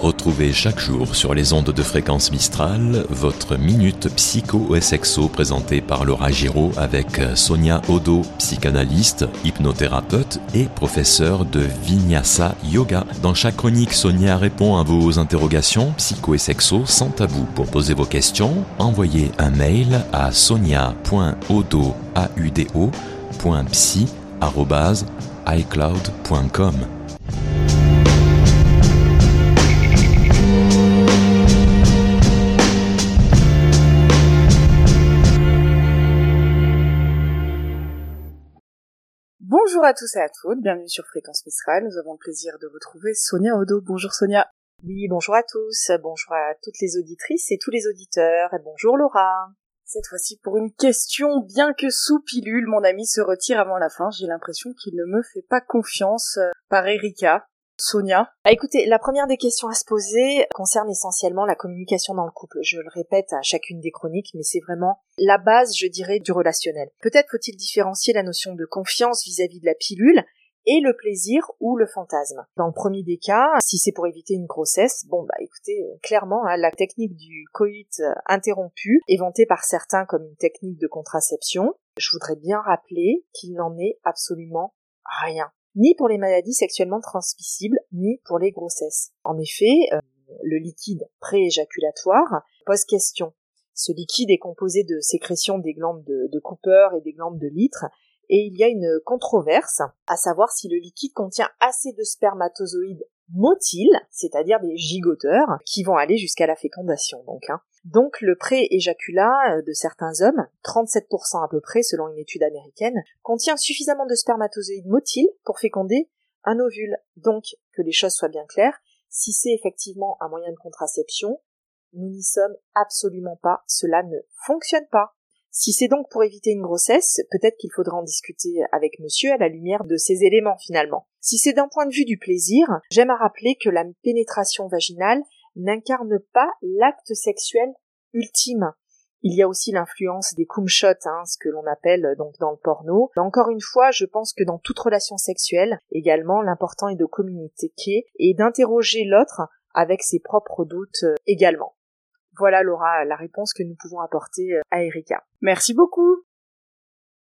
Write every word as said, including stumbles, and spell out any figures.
Retrouvez chaque jour sur les ondes de fréquence Mistral votre minute psycho et sexo présentée par Laura Giraud avec Sonia Odo, psychanalyste, hypnothérapeute et professeure de Vinyasa Yoga. Dans chaque chronique, Sonia répond à vos interrogations psycho et sexo sans tabou. Pour poser vos questions, envoyez un mail à sonia point odo point psy arobase icloud point com. Bonjour à tous et à toutes, bienvenue sur Fréquence Mistral, nous avons le plaisir de retrouver Sonia Odo. Bonjour Sonia. Oui, bonjour à tous, bonjour à toutes les auditrices et tous les auditeurs, et bonjour Laura. Cette fois-ci pour une question, bien que sous pilule, mon ami se retire avant la fin, j'ai l'impression qu'il ne me fait pas confiance euh, par Erika. Sonia. Ah, écoutez, la première des questions à se poser concerne essentiellement la communication dans le couple. Je le répète à chacune des chroniques, mais c'est vraiment la base, je dirais, du relationnel. Peut-être faut-il différencier la notion de confiance vis-à-vis de la pilule et le plaisir ou le fantasme. Dans le premier des cas, si c'est pour éviter une grossesse, bon bah écoutez, clairement, hein, la technique du coït interrompu est vantée par certains comme une technique de contraception. Je voudrais bien rappeler qu'il n'en est absolument rien. Ni pour les maladies sexuellement transmissibles, ni pour les grossesses. En effet, euh, le liquide pré-éjaculatoire pose question. Ce liquide est composé de sécrétions des glandes de, de Cooper et des glandes de Litre, et il y a une controverse, à savoir si le liquide contient assez de spermatozoïdes motiles, c'est-à-dire des gigoteurs, qui vont aller jusqu'à la fécondation, donc, hein. Donc le pré-éjaculat de certains hommes, trente-sept pour cent à peu près selon une étude américaine, contient suffisamment de spermatozoïdes motiles pour féconder un ovule. Donc, que les choses soient bien claires, si c'est effectivement un moyen de contraception, nous n'y sommes absolument pas, cela ne fonctionne pas. Si c'est donc pour éviter une grossesse, peut-être qu'il faudra en discuter avec monsieur à la lumière de ces éléments finalement. Si c'est d'un point de vue du plaisir, j'aime à rappeler que la pénétration vaginale n'incarne pas l'acte sexuel ultime. Il y a aussi l'influence des cum shots, hein, ce que l'on appelle donc dans le porno. Mais encore une fois, je pense que dans toute relation sexuelle, également, l'important est de communiquer et d'interroger l'autre avec ses propres doutes également. Voilà Laura, la réponse que nous pouvons apporter à Erika. Merci beaucoup.